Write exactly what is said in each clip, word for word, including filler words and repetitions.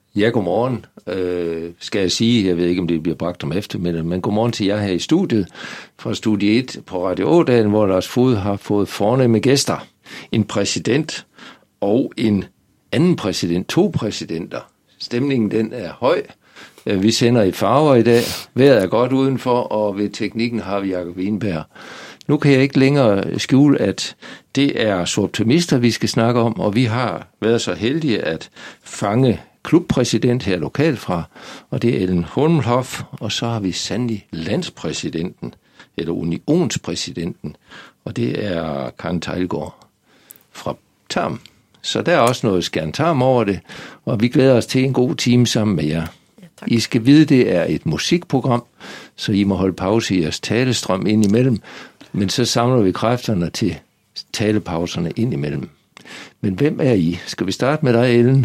Ja, godmorgen, øh, skal jeg sige. Jeg ved ikke, om det bliver bragt om eftermiddag, men godmorgen til jer her i studiet fra Studie et på Radio Ådalen, hvor Lars Fod har fået fornemme gæster. En præsident og en anden præsident, to præsidenter. Stemningen den er høj. Vi sender i farver i dag. Vejret er godt udenfor, og ved teknikken har vi Jakob Wienberg. Nu kan jeg ikke længere skjule, at det er så optimister, vi skal snakke om, og vi har været så heldige at fange klubpræsident her lokalt fra, og det er Ellen Hornhoff, og så har vi sandelig landspræsidenten, eller unionspræsidenten, og det er Karen Teilgaard fra Tarm. Så der er også noget Skjern Tarm over det, og vi glæder os til en god time sammen med jer. Ja, I skal vide, det er et musikprogram, så I må holde pause i jeres talestrøm ind imellem, men så samler vi kræfterne til talepauserne ind imellem. Men hvem er I? Skal vi starte med dig, Ellen?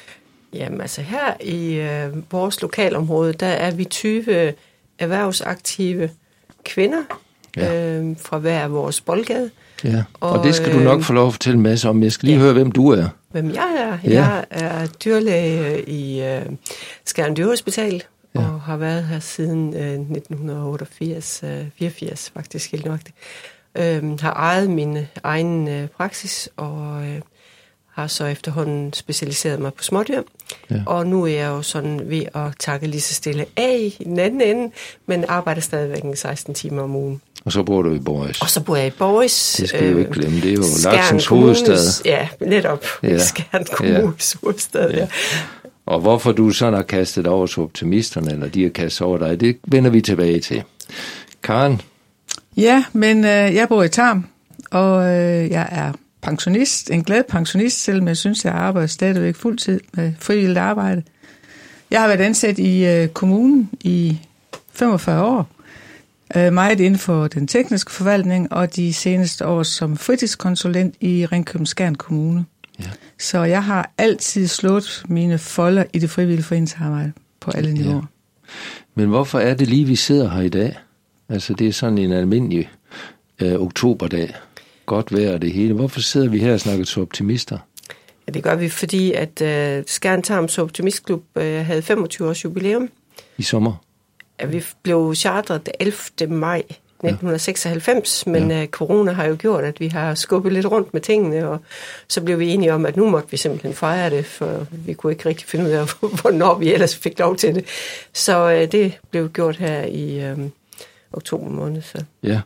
Jamen altså her i øh, vores lokalområde, der er vi tyve erhvervsaktive kvinder ja. øh, fra hver af vores boldgade. Ja, og, og det skal du nok få lov at fortælle en masse om. Jeg skal lige ja. høre, hvem du er. Hvem jeg er? Ja. Jeg er dyrlæge i øh, Skjern Dyrehospital ja. og har været her siden øh, nitten otteogfirs, øh, fireogfirs faktisk helt nøjagtigt. Øh, har ejet min egen øh, praksis og øh, har så efterhånden specialiseret mig på smådyr. Ja. Og nu er jeg jo sådan ved at takke lige så stille af i den anden ende, men arbejder stadigvæk seksten timer om ugen. Og så bor du i Boris. Og så bor jeg i Boris. Det skal du ikke glemme. Det er jo Larsens hovedstad. Ja, netop. Ja. Skjern Kommunes ja. hovedstad, ja. ja. Og hvorfor du sådan har kastet over til optimisterne, eller de har kastet over dig, det vender vi tilbage til. Karen? Ja, men øh, jeg bor i Tarm, og øh, jeg er pensionist, en glad pensionist, selvom jeg synes, jeg arbejder stadigvæk fuldtid med frivilligt arbejde. Jeg har været ansat i øh, kommunen i femogfyrre år, øh, meget inden for den tekniske forvaltning, og de seneste år som fritidskonsulent i Ringkøbing-Skjern Kommune. Ja. Så jeg har altid slået mine folder i det frivillige foreningsarbejde på alle niveauer. Ja. Men hvorfor er det lige, vi sidder her i dag? Altså, det er sådan en almindelig øh, oktoberdag. Godt vejr det hele. Hvorfor sidder vi her og snakker til optimister? Ja, det gør vi, fordi at uh, Skjern Tarms Optimistklub uh, havde femogtyve års jubilæum. I sommer? Ja, vi blev chartret ellevte maj nitten seksoghalvfems, ja. men ja. Uh, corona har jo gjort, at vi har skubbet lidt rundt med tingene, og så blev vi enige om, at nu måtte vi simpelthen fejre det, for vi kunne ikke rigtig finde ud af, hvornår vi ellers fik lov til det. Så uh, det blev gjort her i uh, oktober måned. Så. Ja.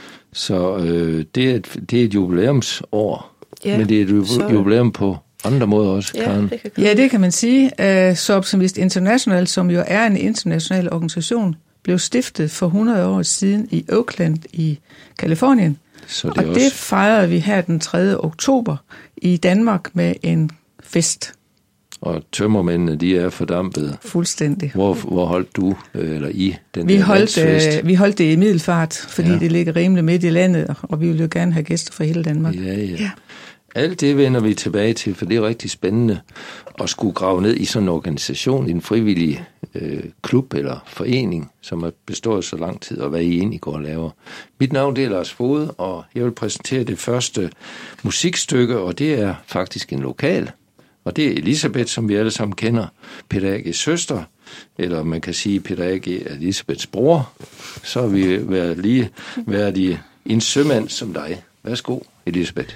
Så øh, det, er et, det er et jubilæumsår, ja, men det er et så... jubilæum på andre måder også, ja, Karen. Det ja, det kan man sige. Uh, så Optimist International, som jo er en international organisation, blev stiftet for hundrede år siden i Oakland i Californien. Så det og også... det fejrede vi her den tredje oktober i Danmark med en fest. Og tømmermændene, de er fordampet. Fuldstændig. Hvor, hvor holdt du, eller I, den vi der holdt, øh, vi holdt det i Middelfart, fordi ja. det ligger rimelig midt i landet, og vi vil jo gerne have gæster fra hele Danmark. Ja, ja. ja. Alt det vender vi tilbage til, for det er rigtig spændende at skulle grave ned i sådan en organisation, en frivillig øh, klub eller forening, som har bestået så lang tid, og hvad I egentlig går og laver. Mit navn det er Lars Fod, og jeg vil præsentere det første musikstykke, og det er faktisk en lokal. Og det er Elisabeth, som vi alle sammen kender, Peter A G's søster, eller man kan sige Peter A G er Elisabeths bror. Så har vi været lige været i en sømand som dig. Værsgo, Elisabeth.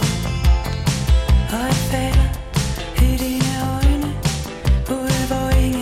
Og jeg falder i dine øjne, ude hvor ingen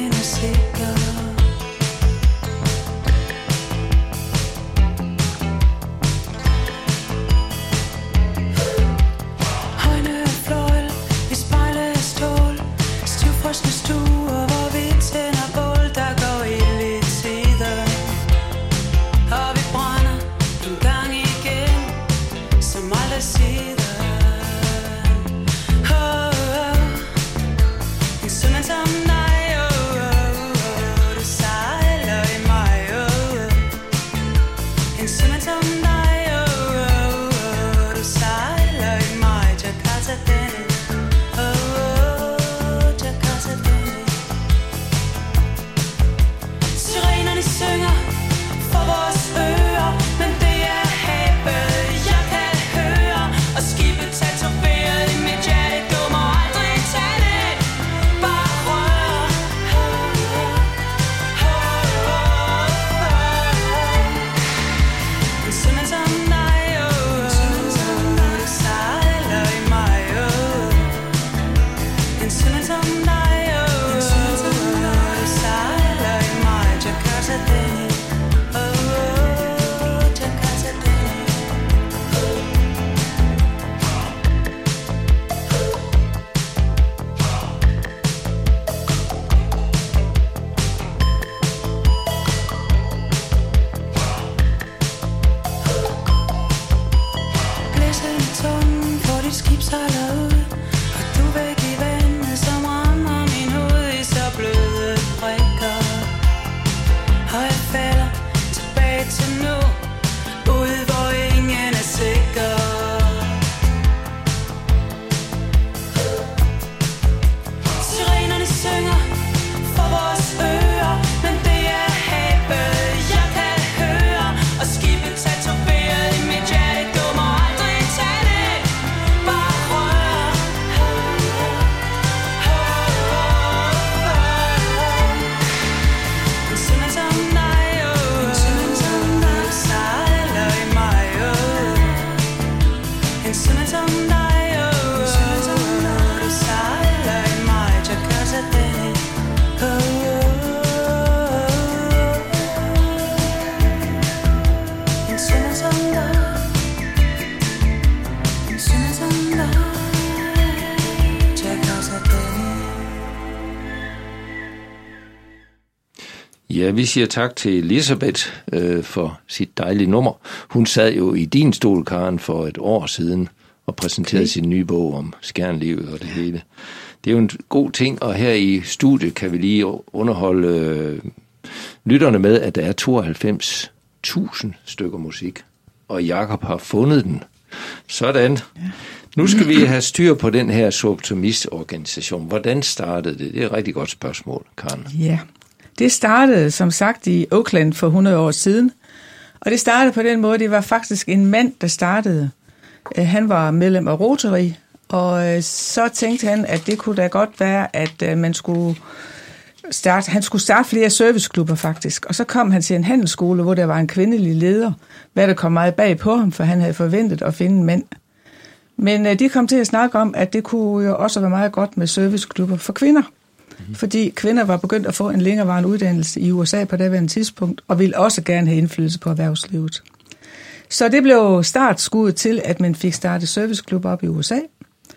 Ja, vi siger tak til Elisabeth øh, for sit dejlige nummer. Hun sad jo i din stol, Karen, for et år siden og præsenterede okay. sin nye bog om skærnlivet og det hele. Det er jo en god ting, og her i studiet kan vi lige underholde øh, lytterne med, at der er tooghalvfems tusind stykker musik, og Jakob har fundet den. Sådan. Ja. Nu skal vi have styr på den her Zooptimist-organisation. Hvordan startede det? Det er et rigtig godt spørgsmål, Karen. Ja, det startede som sagt i Oakland for hundrede år siden, og det startede på den måde, det var faktisk en mand, der startede. Han var medlem af Rotary, og så tænkte han, at det kunne da godt være, at man skulle starte, han skulle starte flere serviceklubber faktisk. Og så kom han til en handelsskole, hvor der var en kvindelig leder, hvad der kom meget bag på ham, for han havde forventet at finde en mand. Men de kom til at snakke om, at det kunne jo også være meget godt med serviceklubber for kvinder. Mm-hmm. Fordi kvinder var begyndt at få en længerevarende uddannelse i U S A på daværende tidspunkt, og ville også gerne have indflydelse på erhvervslivet. Så det blev startskuddet til, at man fik startet serviceklubber op i U S A.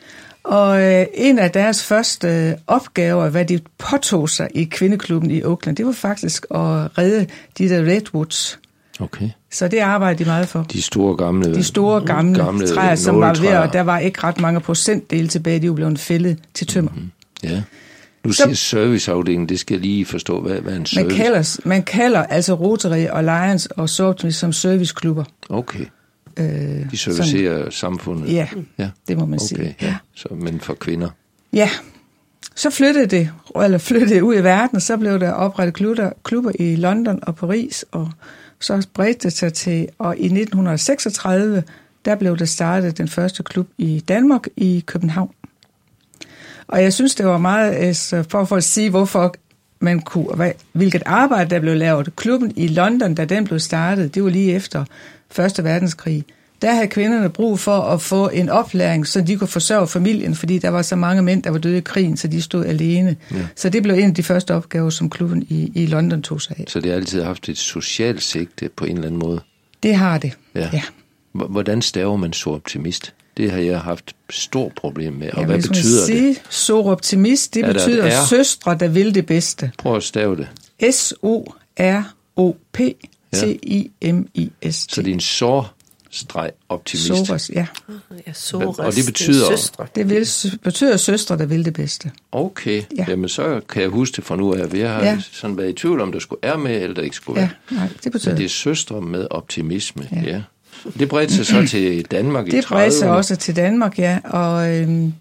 Og øh, en af deres første øh, opgaver, hvad de påtog sig i kvindeklubben i Oakland, det var faktisk at redde de der redwoods. Okay. Så det arbejdede de meget for. De store gamle, de store gamle, gamle træer, som var ved, og der var ikke ret mange procentdele tilbage, de jo blev fældet til tømmer. Mm-hmm. Ja. Nu siger serviceafdelingen, det skal jeg lige forstå, hvad, hvad er en service? Man kalder, man kalder altså Rotary og Lions og Zooptimist som serviceklubber. Okay. Øh, de servicerer sådan, samfundet? Ja, ja, det må man okay, sige. Ja. Så, men for kvinder? Ja. Så flyttede det, eller flyttede ud i verden, og så blev der oprettet klubber, klubber i London og Paris, og så bredte det sig til, og i nitten seksogtredive, der blev der startet den første klub i Danmark i København. Og jeg synes, det var meget, for, for at sige, hvorfor man kunne, hvilket arbejde, der blev lavet. Klubben i London, da den blev startet, det var lige efter første verdenskrig. Der havde kvinderne brug for at få en oplæring, så de kunne forsørge familien, fordi der var så mange mænd, der var døde i krigen, så de stod alene. Ja. Så det blev en af de første opgaver, som klubben i, i London tog sig af. Så det har altid haft et socialt sigte på en eller anden måde? Det har det, ja. ja. Hvordan staver man Zooptimist? Det har jeg haft stort problem med. Og ja, hvad betyder sige, det? Zooptimist, det er betyder søstre, der vil det bedste. Prøv at stave det. S O R O P T I M I S T. Så det er en sår? streg optimist. Soras, ja. Ja, Soras, og det betyder... det søstre. Det vil, betyder søstre, der vil det bedste. Okay, ja. Jamen så kan jeg huske det fra nu af. Jeg har ja. sådan været i tvivl om, der skulle er med, eller der ikke skulle ja, være. Nej, det betyder... Men det er søstre med optimisme, ja. ja. Det bredte sig så til Danmark i det trediverne. Det bredte sig også til Danmark, ja. Og øhm,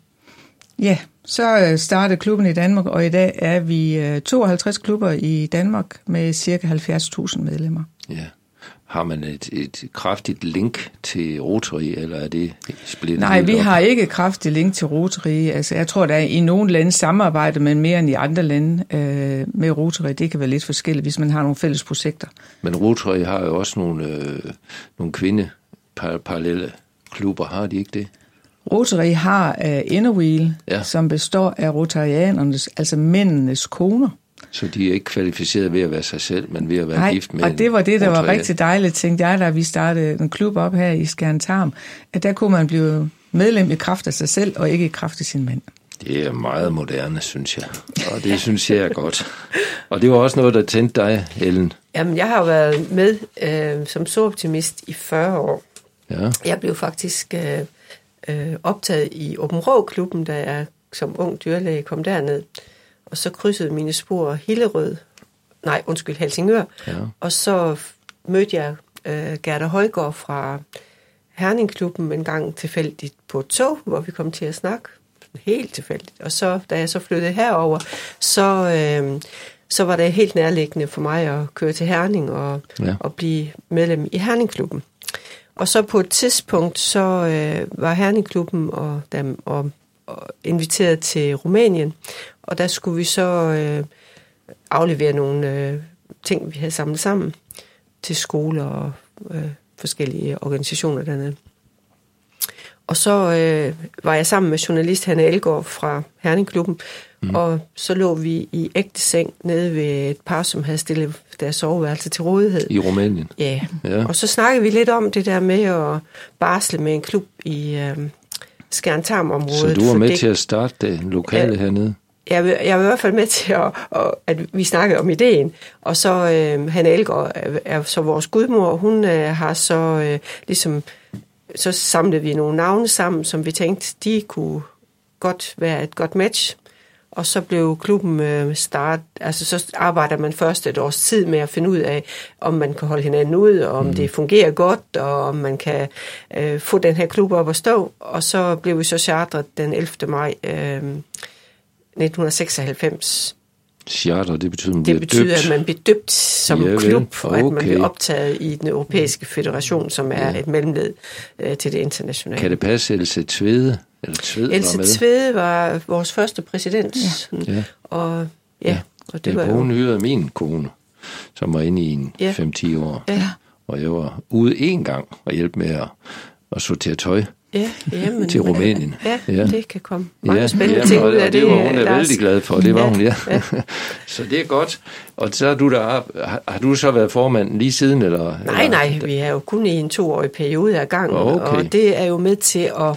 ja, så startede klubben i Danmark, og i dag er vi tooghalvtreds klubber i Danmark med cirka halvfjerds tusind medlemmer. Ja. Har man et, et kraftigt link til Rotary, eller er det splittet? Nej, vi op? har ikke kraftigt link til Rotary. Altså, jeg tror, der er i nogle lande samarbejde, men mere end i andre lande øh, med Rotary. Det kan være lidt forskelligt, hvis man har nogle fælles projekter. Men Rotary har jo også nogle, øh, nogle kvinde-parallelle klubber, har de ikke det? Rotary har uh, Inner Wheel, ja. som består af rotarianernes, altså mændenes koner. Så de er ikke kvalificeret ved at være sig selv, men ved at være Nej, gift med og det var det, der Rotary. var rigtig dejligt, tænkte jeg, da vi startede en klub op her i Skjern Tarm, at der kunne man blive medlem i kraft af sig selv, og ikke i kraft af sin mand. Det er meget moderne, synes jeg. Og det synes jeg er godt. Og det var også noget, der tændte dig, Ellen. Jamen, jeg har været med øh, som sooptimist i fyrre år. Ja. Jeg blev faktisk øh, øh, optaget i Åben Rå-klubben, da jeg som ung dyrlæge kom derned. Og så krydsede mine spor Hillerød, nej, undskyld, Helsingør. Ja. Og så mødte jeg øh, Gerda Højgaard fra Herningklubben en gang tilfældigt på et tog, hvor vi kom til at snakke. Helt tilfældigt. Og så, da jeg så flyttede herover, så, øh, så var det helt nærliggende for mig at køre til Herning og, ja. og blive medlem i Herningklubben. Og så på et tidspunkt, så øh, var Herningklubben og, dem, og, og inviteret til Rumænien. Og der skulle vi så øh, aflevere nogle øh, ting, vi havde samlet sammen til skoler og øh, forskellige organisationer dernede. Og så øh, var jeg sammen med journalist Hanne Elgaard fra Herningklubben, mm. og så lå vi i ægte seng nede ved et par, som havde stillet deres soveværelse til rådighed. I Rumænien? Ja, ja. Og så snakkede vi lidt om det der med at barsle med en klub i øh, Skjern Tarm-området. Så du var med det, til at starte det lokale ja, hernede? Jeg, jeg var i hvert fald med til, at, at vi snakkede om ideen. Og så øh, Hanne Elgaard er, er så vores gudmor, hun øh, har så øh, ligesom... Så samlede vi nogle navne sammen, som vi tænkte, de kunne godt være et godt match. Og så blev klubben øh, start. Altså så arbejder man først et års tid med at finde ud af, om man kan holde hinanden ud, og om mm. det fungerer godt, og om man kan øh, få den her klub op at stå. Og så blev vi så chartret den ellevte maj øh, nitten seksoghalvfems. Charter, det betyder, man det betyder at man bliver døbt som ja, klub, og okay. at man bliver optaget i den europæiske federation, som er ja. et mellemled øh, til det internationale. Kan det passe, Else Tvede? Eller Tved Else var Tvede var vores første præsident, ja. Ja. Og, ja, ja. og det ja, var jo... Hun hyrede min kone, som var inde i en ja. fem til ti år, ja. og jeg var ude en gang og hjælpe med at, at sortere tøj. Ja, jamen, til Rumænien. Ja, ja, det kan komme mange ja, spændende ja, ting ud af det. det. Det var hun er Lars. vældig glad for, det var ja, hun, ja. ja. Så det er godt. Og så har du der, har, har du så været formand lige siden? Eller, nej, eller? nej, vi er jo kun i en toårig periode af gangen, okay. og det er jo med til at,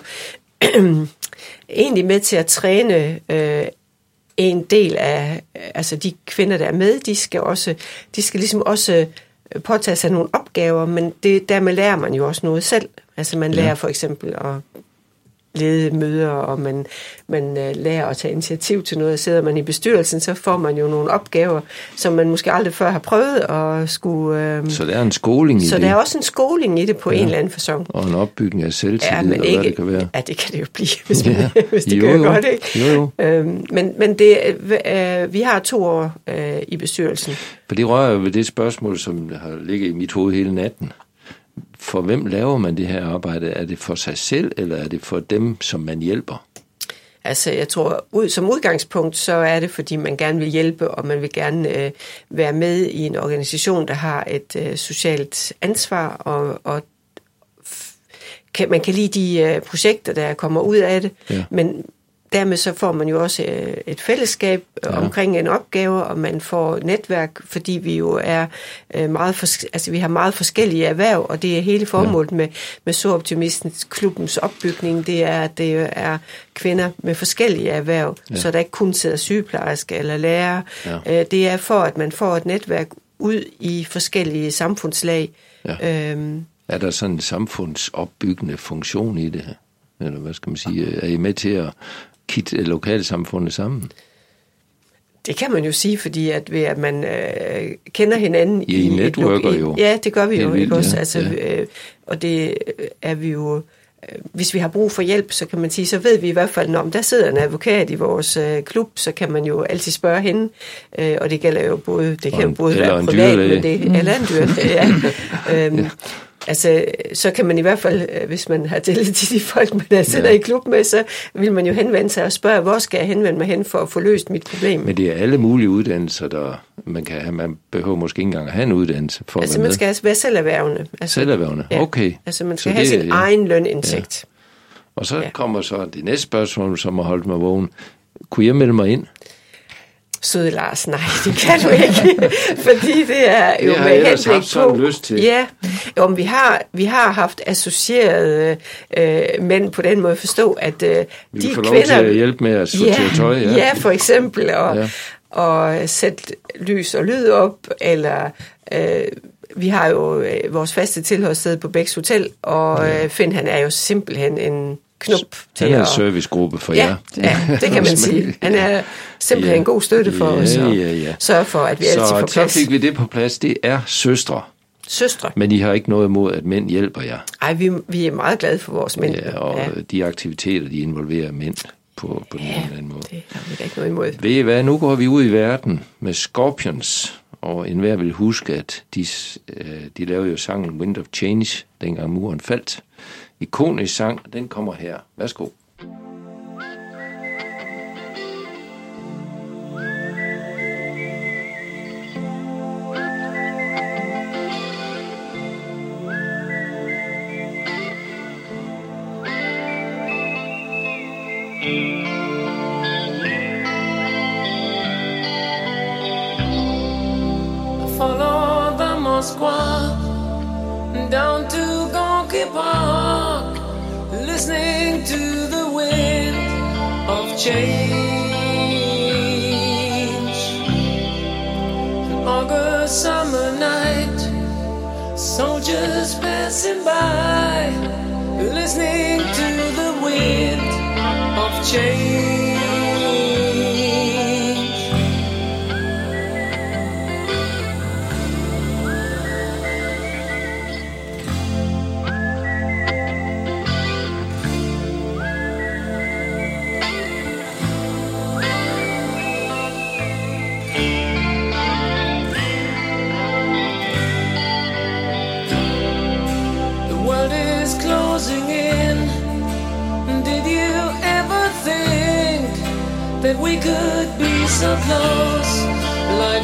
egentlig med til at træne øh, en del af, altså de kvinder, der er med, de skal også, de skal ligesom også påtage sig nogle opgaver, men det, dermed lærer man jo også noget selv. Altså man lærer ja. for eksempel at lede møder, og man, man lærer at tage initiativ til noget. Sidder man i bestyrelsen, så får man jo nogle opgaver, som man måske aldrig før har prøvet at skulle... Øhm, så der er en skoling i så det? Så der er også en skoling i det på ja. en eller anden facon. Og en opbygning af selvtillid, ja, men og ikke, hvad det kan være. Ja, det kan det jo blive, hvis, man, ja. hvis det jo, gør jo. godt, ikke? Jo, jo. Øhm, men men det, øh, vi har to år øh, i bestyrelsen. For det rører jo ved det spørgsmål, som har ligget i mit hoved hele natten. For hvem laver man det her arbejde? Er det for sig selv, eller er det for dem, som man hjælper? Altså, jeg tror, ud, som udgangspunkt, så er det, fordi man gerne vil hjælpe, og man vil gerne øh, være med i en organisation, der har et øh, socialt ansvar, og, og f- kan, man kan lide de øh, projekter, der kommer ud af det, ja. Men dermed så får man jo også øh, et fællesskab ja. omkring en opgave, og man får netværk, fordi vi jo er øh, meget fors- altså vi har meget forskellige erhverv, og det er hele formålet ja. med med Sooptimistens klubbens opbygning, det er at det er kvinder med forskellige erhverv, ja. så der ikke kun sidder sygeplejersker eller lærere. Ja. Øh, det er for at man får et netværk ud i forskellige samfundslag. Ja. Øhm, Er der sådan en samfundsopbyggende funktion i det her? Eller hvad skal man sige? Er I med til at kitte lokalsamfundet sammen? Det kan man jo sige, fordi at ved at man øh, kender hinanden I, I networker jo. Ja, det gør vi jo, vildt, ikke også? Ja. Altså, Ja. øh, og det er vi jo. Øh, hvis vi har brug for hjælp, så kan man sige, så ved vi i hvert fald, når der sidder en advokat i vores øh, klub, så kan man jo altid spørge hende. Øh, og det gælder jo både, det kan jo både være privat, men det mm. eller en dyrlæge, ja. øhm, ja. Altså, så kan man i hvert fald, hvis man har tillid til de folk, man der sidder ja. i klub med, så vil man jo henvende sig og spørge, hvor skal jeg henvende mig hen for at få løst mit problem? Men det er alle mulige uddannelser, der man kan have. Man behøver måske ikke engang at have en uddannelse for altså, at være man skal altså være selverhvervende. Altså, selverhvervende, ja. okay. Altså, man skal så have det, sin ja. egen lønindsigt. Ja. Og så ja. kommer så det næste spørgsmål, som har holdt mig vågen. Kunne jeg melde mig ind? Søde Lars, nej, det kan du ikke, fordi det er jo det med henblik på. Lyst til. Ja, jo, men vi har vi har haft associerede øh, mænd på den måde forstå, at øh, vi de får kvinder lov til at hjælpe med at sortere ja, tøj. Ja. ja, for eksempel og ja. og sætte lys og lyd op, eller øh, vi har jo øh, vores faste tilholdssted på Bæks Hotel, og øh, Finn, han er jo simpelthen en knop til han er en at... servicegruppe for ja, jer. Ja, det kan man sige. Han er simpelthen ja. en god støtte for ja, os, og ja, ja. sørge for, at vi altid så, får plads. Så fik vi det på plads. Det er søstre. Søstre. Men I har ikke noget imod, at mænd hjælper jer? Ej, vi, vi er meget glade for vores mænd. Ja, og ja. de aktiviteter, de involverer mænd på, på ja, den eller anden måde. det har vi da ikke noget imod. Ved I hvad, nu går vi ud i verden med Scorpions, og enhver vil huske, at de, de lavede jo sangen Wind of Change, dengang muren faldt. Ikonisk sang, den kommer her. Værsgo. Follow the Moskva down to Gonky Park, listening to the wind of change. An August summer night, soldiers passing by, listening to the wind of change. That we could be so close, like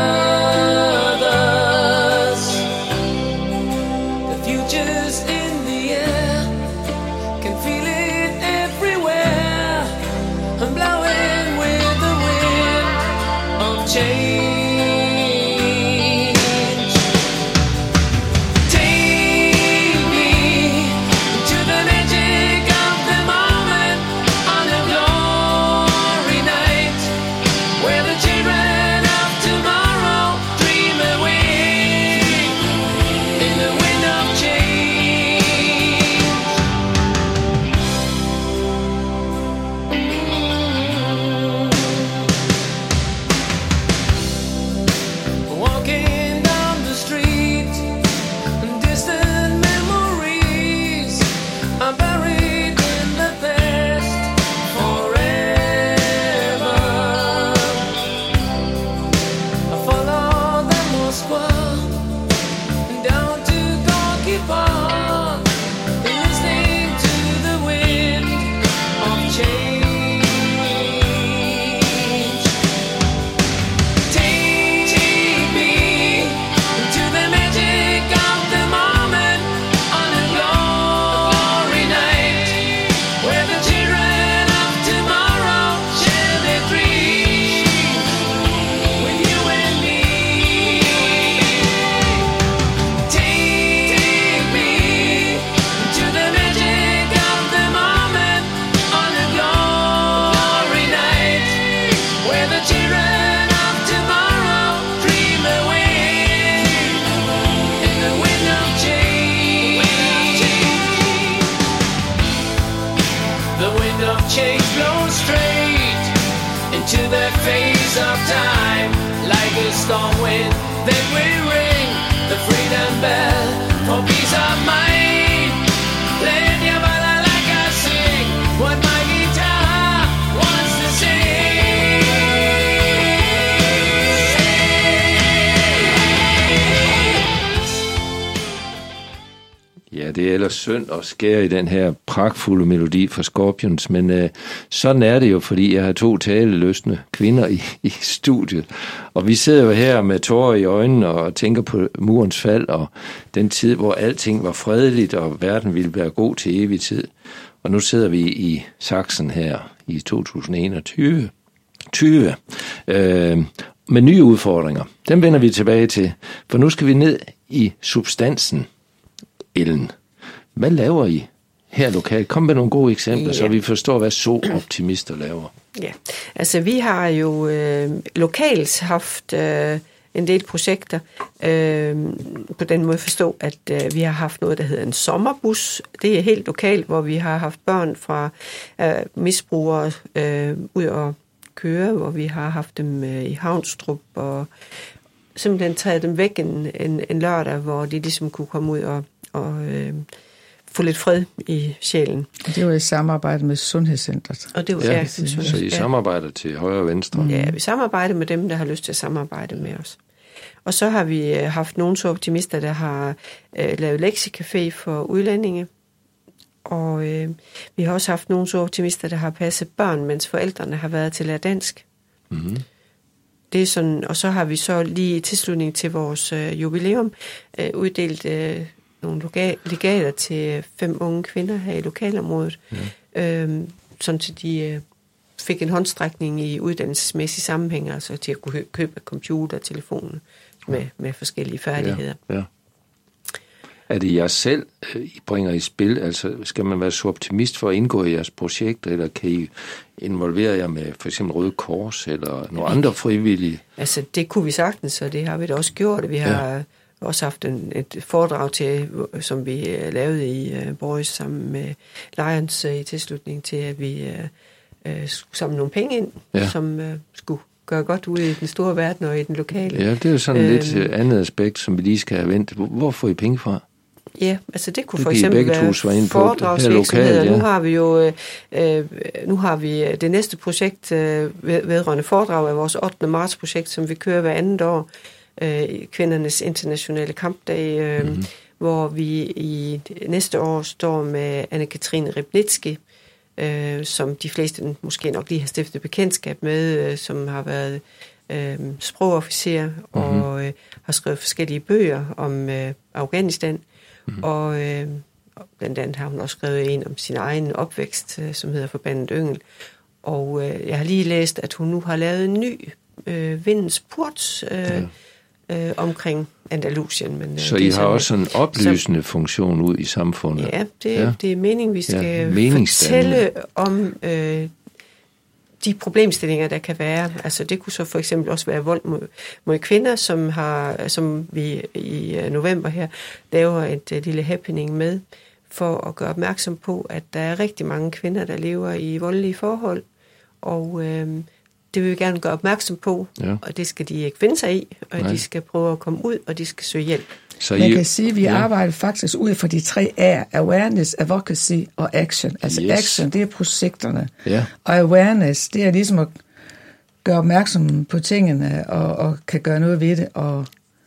brothers. The future's in the air, can feel it everywhere. I'm blowing with the wind of change. Take me to the magic of the moment on a glory night, where the children of tomorrow dream away in the wind of change. to the face of time. Like a storm wind, then we ring the freedom bell for peace of mind. Then you better like I sing what my guitar wants to sing. Ja, det er ellers synd at skære i den her pragtfulde melodi fra Scorpions, men øh, sådan er det jo, fordi jeg har to talelystne kvinder i, i studiet, og vi sidder jo her med tårer i øjnene og tænker på murens fald og den tid, hvor alting var fredeligt, og verden ville være god til evig tid. Og nu sidder vi i Sachsen her i to tusind enogtyve tyve, øh, med nye udfordringer. Dem vender vi tilbage til, for nu skal vi ned i substansen. Ellen, hvad laver I her lokalt? Kom med nogle gode eksempler, ja. Så vi forstår, hvad so-optimister laver. Ja, altså vi har jo øh, lokalt haft øh, en del projekter. Øh, på den måde forstå, at øh, vi har haft noget, der hedder en sommerbus. Det er helt lokalt, hvor vi har haft børn fra øh, misbrugere øh, ud og køre, hvor vi har haft dem øh, i Havnstrup og simpelthen taget dem væk en, en, en lørdag, hvor de ligesom kunne komme ud og og øh, få lidt fred i sjælen. Det var i samarbejde med Sundhedscentret. Og det var, ja, ja, så I samarbejder til højre og venstre? Ja, vi samarbejder med dem, der har lyst til at samarbejde med os. Og så har vi haft nogle så optimister, der har øh, lavet lektiecafé for udlændinge. Og øh, vi har også haft nogle så optimister, der har passet børn, mens forældrene har været til at lære dansk. Mm-hmm. Det er sådan, og så har vi så lige i tilslutning til vores øh, jubilæum øh, uddelt øh, nogle legater til fem unge kvinder her i lokalområdet, ja. øhm, sådan til de øh, fik en håndstrækning i uddannelsesmæssige sammenhæng, altså til at kunne købe computer og telefoner med, med forskellige færdigheder. Ja, ja. Er det jer selv, I bringer i spil? Altså, skal man være så optimist for at indgå i jeres projekt, eller kan I involvere jer med for eksempel Røde Kors eller nogle andre frivillige? Altså, det kunne vi sagtens, og det har vi da også gjort. Vi har ja. også haft en, et foredrag til, som vi lavede i uh, Borges sammen med Lions uh, i tilslutning til, at vi uh, uh, skulle samle nogle penge ind, ja. som uh, skulle gøre godt ud i den store verden og i den lokale. Ja, det er jo sådan øhm, lidt andet aspekt, som vi lige skal have vendt. Hvor får I penge fra? Ja, altså det kunne det for eksempel være foredragsvirksomheder. Ja. Nu har vi jo øh, nu har vi det næste projekt øh, vedrørende foredrag af vores ottende marts projekt, som vi kører hver andet år, øh, kvindernes internationale kampdag, øh, mm-hmm. hvor vi i næste år står med Anne-Katrine Ribnitsky, øh, som de fleste måske nok lige har stiftet bekendtskab med, øh, som har været øh, sprogofficer mm-hmm. og øh, har skrevet forskellige bøger om øh, Afghanistan. Mm-hmm. Og øh, blandt andet har hun også skrevet en om sin egen opvækst, øh, som hedder Forbandet Yngel. Og øh, jeg har lige læst, at hun nu har lavet en ny øh, Vindens Port øh, ja. øh, omkring Andalusien. Men, øh, så I har også en oplysende så, funktion ud i samfundet? Ja, det, ja. det er meningen, vi skal ja, fortælle om øh, de problemstillinger, der kan være. Altså det kunne så for eksempel også være vold mod, mod kvinder, som, har, som vi i november her laver et uh, lille happening med, for at gøre opmærksom på, at der er rigtig mange kvinder, der lever i voldelige forhold, og øh, det vil vi gerne gøre opmærksom på, ja. Og det skal de ikke finde sig i, og Nej. De skal prøve at komme ud, og de skal søge hjælp. Så man I, kan sige, at vi ja. arbejder faktisk ud fra de tre A'er, awareness, advocacy og action. Altså yes. action, det er projekterne. Ja. Og awareness, det er ligesom at gøre opmærksom på tingene, og, og kan gøre noget ved det. Og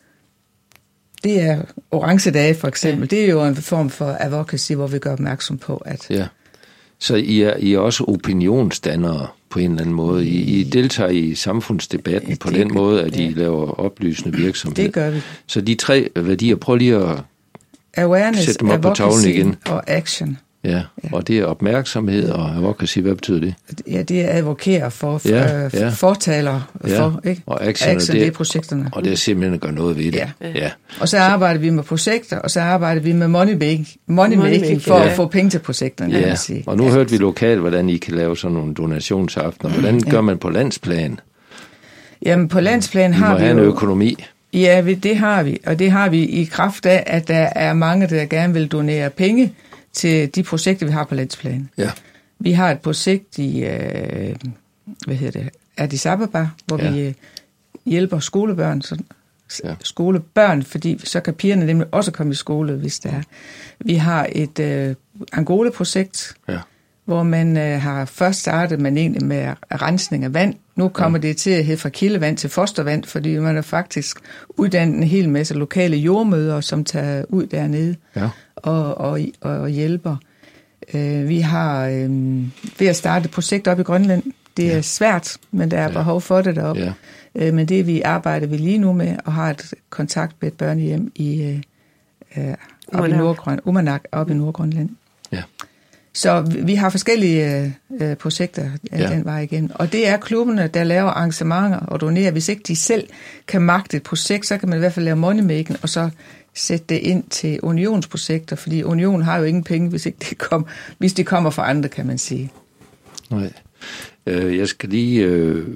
det er orange dage for eksempel. Ja. Det er jo en form for advocacy, hvor vi gør opmærksom på, at... Ja. Så I er, I er også opinionsdannere på en eller anden måde. I, I deltager i samfundsdebatten det, på den måde, at I ja. laver oplysende virksomhed. Det gør vi. Så de tre værdier, prøv lige at awareness, sætte dem op på tavlen igen. Og action. Ja, ja, og det er opmærksomhed og advocacy. Hvad betyder det? Ja, det er advokere for, for ja, ja. fortaler ja. for, ikke? Og action, action det, det er projekterne. Og det er simpelthen at gøre noget ved det. Ja. Ja. Og så arbejder vi med projekter, og så arbejder vi med money making, money money making for ja. at få penge til projekterne. Ja. Jeg sige. Og nu ja. hørte vi lokalt, hvordan I kan lave sådan nogle donationsaftener. Hvordan ja. gør man på landsplan? Jamen på landsplan har vi må have jo... en økonomi. Ja, det har vi, og det har vi i kraft af, at der er mange, der gerne vil donere penge til de projekter, vi har på landsplan. Ja. Vi har et projekt i, øh, hvad hedder det, Addis Ababa, hvor Ja. vi øh, hjælper skolebørn, så, Ja. skolebørn, fordi så kan pigerne nemlig også komme i skole, hvis det er. Vi har et øh, Angola-projekt, Ja. hvor man øh, har først startet man egentlig med rensning af vand. Nu kommer ja. det til at hedde fra kildevand til fostervand, fordi man har faktisk uddannet en hel masse lokale jordmødre, som tager ud dernede Ja. og, og, og hjælper. Øh, vi har øh, ved at starte et projekt op i Grønland. Det er ja. svært, men der er ja. behov for det deroppe. Ja. Øh, men det vi arbejder vi lige nu med, og har et kontakt med et børnehjem i, øh, op i Nordgrøn, Umanak, op i Nordgrønland. Ja. Så vi, vi har forskellige øh, projekter ja. den vej igen. Og det er klubberne, der laver arrangementer og donerer. Hvis ikke de selv kan magte et projekt, så kan man i hvert fald lave moneymaking, og så sætte det ind til unionsprojekter, fordi union har jo ingen penge, hvis ikke det kom, hvis de kommer fra andre, kan man sige. Nej. Øh, jeg skal lige... Øh,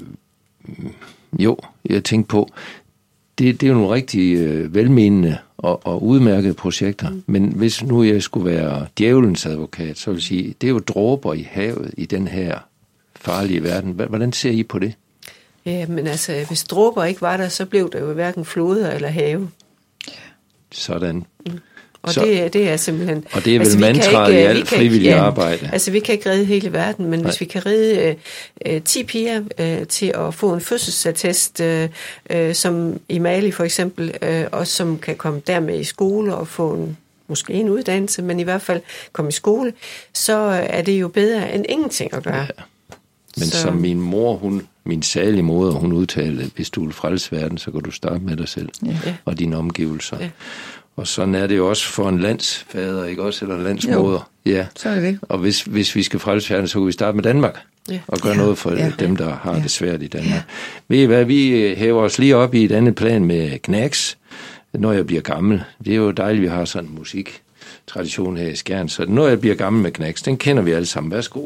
jo, jeg tænker på, det, det er jo nogle rigtig øh, velmenende og, og udmærkede projekter, mm. men hvis nu jeg skulle være djævelens advokat, så vil jeg sige, det er jo dråber i havet i den her farlige verden. Hvordan ser I på det? Ja, men altså, hvis dråber ikke var der, så blev der jo hverken floder eller have. Sådan. Mm. Og så, det, det er simpelthen... Og det er vel altså, mantraet i alt frivilligt ja, arbejde. Altså, vi kan ikke redde hele verden, men Nej. hvis vi kan redde øh, ti piger øh, til at få en fødselsattest, øh, øh, som i Mali for eksempel, øh, og som kan komme dermed i skole og få en, måske en uddannelse, men i hvert fald komme i skole, så er det jo bedre end ingenting at gøre. Ja. Men så. Som min mor, hun, min salige moder, hun udtalte, hvis du vil frelse verden, så kan du starte med dig selv ja. og dine omgivelser. Ja. Og sådan er det jo også for en landsfader, ikke også? Eller en landsmoder. Jo, ja. så er det. Og hvis, hvis vi skal frelse verden, så kan vi starte med Danmark. Ja. Og gøre ja. noget for ja. dem, der har ja. det svært i Danmark. Ja. Ved I hvad, vi hæver os lige op i et andet plan med Knacks, når jeg bliver gammel. Det er jo dejligt, vi har sådan en musiktradition her i Skjern. Så når jeg bliver gammel med Knacks, den kender vi alle sammen. Værsgo.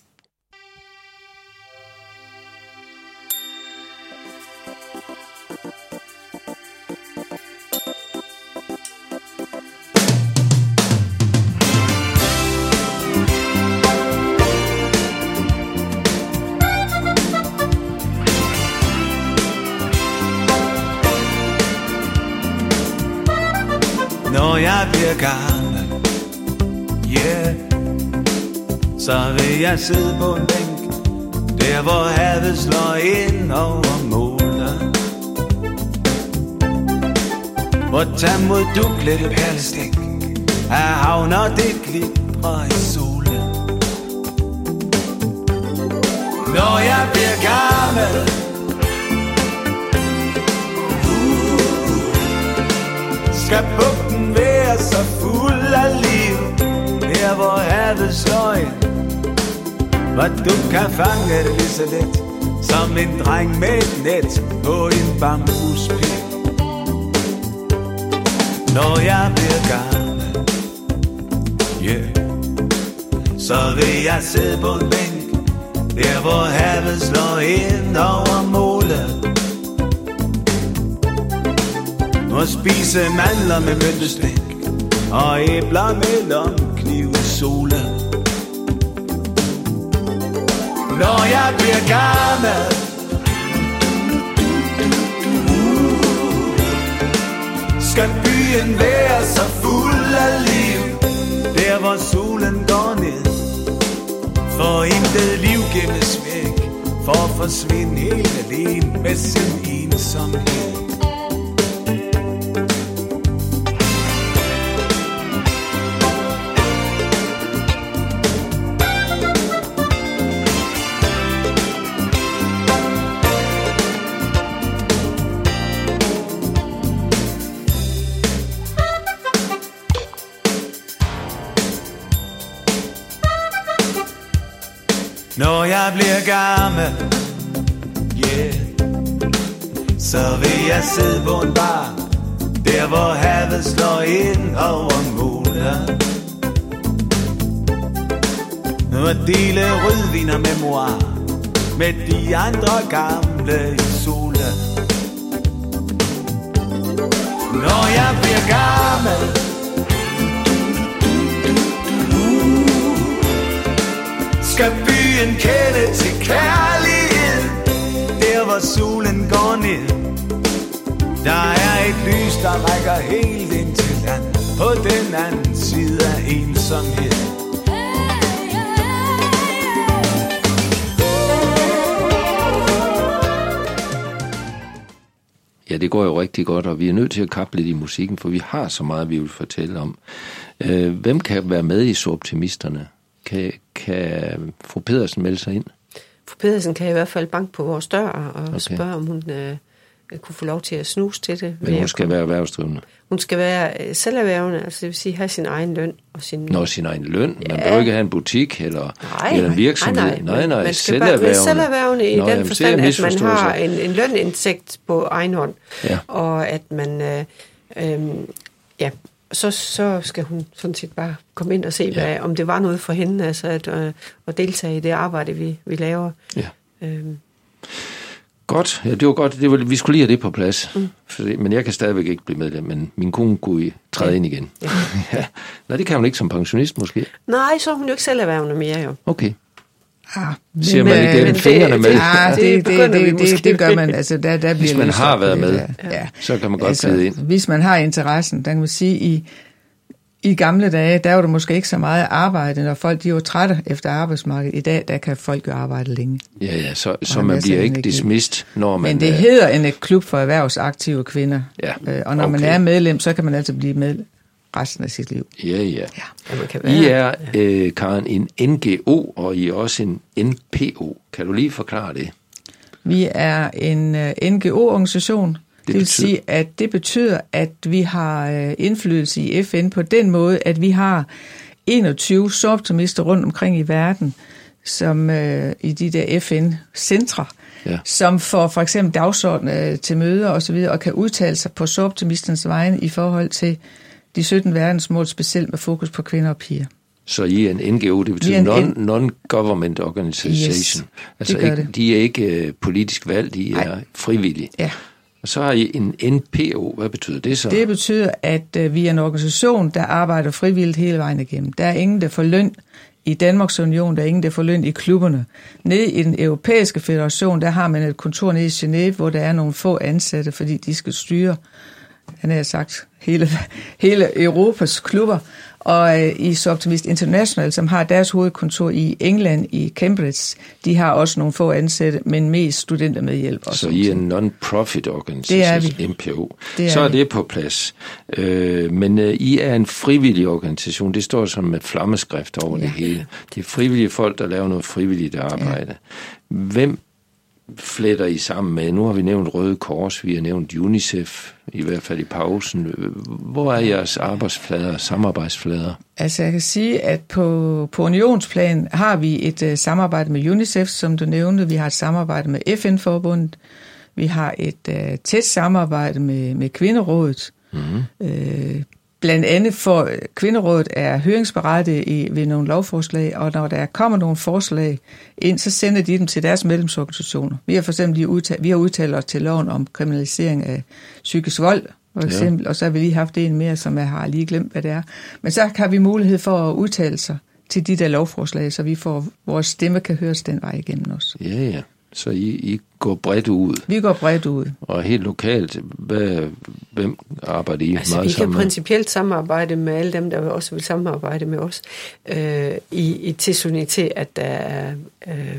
Når jeg bliver gammel, yeah, så vil jeg sidde på en bænk, der hvor havet slår ind over målet. Hvor tag mod duglette perlestik af havner det glitrer i solen. Når jeg bliver gammel, skal bugten være så fuld af liv, der hvor havet slår ind, hvor du kan fange det lige så let, som en dreng med et net på en bambuspil. Når jeg bliver gammel, yeah, så vil jeg sidde på en bænk, der hvor havet slår ind over målet. Og spise mandler med møntestik og æbler med lomkniv i solen. Når jeg bliver gammel, skal byen være så fuld af liv, der hvor solen går ned, for intet liv gemmes væk, for at forsvinde helt alene med sin ensomhed. Når jeg bliver gammel, yeah, så vil jeg sidde på en bar, der hvor havet slår ind over målet. Og dele rødvin og memoir med de andre gamle i solen. Når jeg bliver gammel, skal byen kende til kærlighed, hvor solen går ned. Der er et lys, der rækker helt ind til land, på den anden side af ensomhed. Ja, det går jo rigtig godt, og vi er nødt til at kappe lidt i musikken, for vi har så meget, vi vil fortælle om. Øh, hvem kan være med i Så Optimisterne? Kan, kan fru Pedersen melde sig ind? Fru Pedersen kan i hvert fald banke på vores dør og Okay. spørge, om hun øh, kunne få lov til at snuse til det. Men hun skal være erhvervsdrivende? Hun skal være øh, selverhvervende, altså det vil sige have sin egen løn. Og sin... Nå, sin egen løn? Man Ja. behøver ikke have en butik eller, Nej, eller en virksomhed? nej, nej, nej, nej man skal bare være selverhvervende i Nå, den jamen, forstand, det er at man har misforståelse. en, en lønindsigt på egen hånd, Ja. og at man, øh, øh, ja, så, så skal hun sådan set bare komme ind og se, Ja. hvad, om det var noget for hende, altså at, øh, at deltage i det arbejde, vi, vi laver. Ja. Øh, Godt, ja, det var godt. Det var, vi skulle lige have det på plads. Mm. Fordi, men jeg kan stadigvæk ikke blive medlem, men min kone kunne træde ind igen. Ja. Ja. Nej, det kan hun ikke som pensionist måske. nej, så er hun jo ikke selverhvervende mere, jo. Okay. Ah, Ser man øh, igennem men det- fingrene med. det- Ah, Det det, det, begynder det, vi det, måske det, det gør man, altså der, der bliver man lyst har op været på det med, der. Ja. så kan man godt Altså, glide ind. hvis man har interessen, der kan man sige, i, i gamle dage, der var der måske ikke så meget arbejde, når folk de var trætte efter arbejdsmarkedet. I dag, der kan folk jo arbejde længe. Ja, ja, så, så har man masser bliver af ikke energi. dismissed, når man... Men det øh, hedder en klub for erhvervsaktive kvinder. Ja, Øh, og når man okay. er medlem, så kan man altså blive med resten af sit liv. Ja, ja. Ja, man kan I være. er, øh, Karen, en N G O, og I er også en N P O. Kan du lige forklare det? Vi er en uh, N G O-organisation. Det, det vil betyder- sige, at det betyder, at vi har uh, indflydelse i F N på den måde, at vi har enogtyve så-optimister rundt omkring i verden, som uh, i de der F N-centre, Ja. som får for eksempel dagsordner uh, til møder og så videre, og kan udtale sig på så-optimisternes vegne i forhold til de sytten verdensmål, specielt med fokus på kvinder og piger. Så I er en N G O, det Vi betyder er en non, non-government organization. Yes, altså det gør ikke, det. de er ikke uh, politisk valgt, de Nej. er frivillige. Ja. Og så har I en N P O. Hvad betyder det så? Det betyder, at øh, vi er en organisation, der arbejder frivilligt hele vejen igennem. Der er ingen, der får løn i Danmarks Union, der er ingen, der får løn i klubberne. Nede i den europæiske federation, der har man et kontor nede i Genève, hvor der er nogle få ansatte, fordi de skal styre, han har sagt, hele, hele Europas klubber. Og øh, i Så Optimist International, som har deres hovedkontor i England, i Cambridge, de har også nogle få ansatte, men mest studenter med hjælp. Og Så sådan I er ting. en non-profit organisation, Det er vi. N P O. Det er så er vi. det på plads. Øh, men øh, I er en frivillig organisation. Det står som med flammeskrift over Ja. det hele. Det er frivillige folk, der laver noget frivilligt arbejde. Ja. Hvem fletter I sammen med? Nu har vi nævnt Røde Kors, vi har nævnt UNICEF, i hvert fald i pausen. Hvor er jeres arbejdsflader, samarbejdsflader? Altså jeg kan sige, at på, på unionsplan har vi et uh, samarbejde med UNICEF, som du nævnte. Vi har et samarbejde med F N-forbundet. Vi har et uh, tæt samarbejde med, med Kvinderådet. Mm-hmm. Uh, blandt andet for Kvinderådet er høringsberettiget i, ved nogle lovforslag, og når der kommer nogle forslag ind, så sender de dem til deres medlemsorganisationer. Vi har for eksempel lige udtalt, vi har udtalt os til loven om kriminalisering af psykisk vold, for eksempel, ja. Og så har vi lige haft en mere, som jeg har lige glemt, hvad det er. Men så har vi mulighed for at udtale sig til de der lovforslag, så vi får, vores stemme kan høres den vej igennem os. Ja, ja. Så I, I går bredt ud. Vi går bredt ud. Og helt lokalt, hvad, hvem arbejder I Altså, meget vi kan sammen med? principielt samarbejde med alle dem, der også vil samarbejde med os, øh, i, i tilslutning til, at der er øh,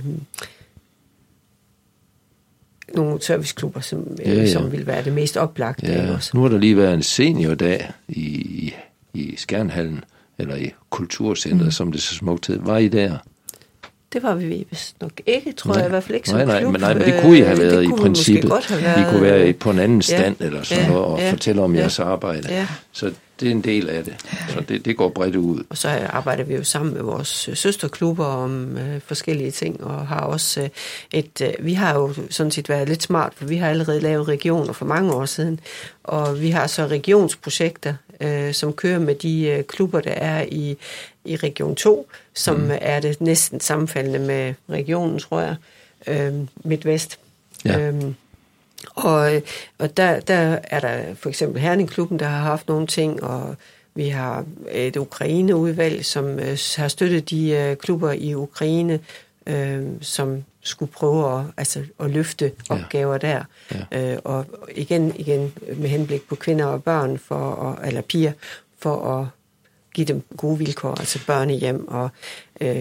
nogle serviceklubber, som, Ja, ja. som vil være det mest oplagte. Ja, også. nu har der lige været en seniordag i, i, i Skjernhallen, eller i Kulturcentret, mm. som det så smukt hed. Var I der? Det var vi vist nok ikke, tror Nej. jeg i hvert fald ikke som nej, nej, klub. men, nej, men det kunne I have Øh, været det i kunne vi princippet. måske godt have været. I kunne være på en anden stand Ja, eller sådan ja, noget, og ja, fortælle om ja, jeres arbejde. ja. Så det er en del af det. Så det, det går bredt ud. Og så arbejder vi jo sammen med vores søsterklubber om øh, forskellige ting, og har også øh, et... Øh, vi har jo sådan set været lidt smart, for vi har allerede lavet regioner for mange år siden, og vi har så regionsprojekter, øh, som kører med de øh, klubber, der er i, i region to, som mm. er det næsten sammenfaldende med regionen, tror jeg, øh, Midtvest. Ja. Øhm, Og, og der, der er der for eksempel Herningklubben, der har haft nogle ting, og vi har et Ukraine-udvalg, som øh, har støttet de øh, klubber i Ukraine, øh, som skulle prøve at, altså, at løfte opgaver ja. der. Ja. Øh, og igen, igen med henblik på kvinder og børn, for at, eller piger, for at give dem gode vilkår, altså børnehjem og øh,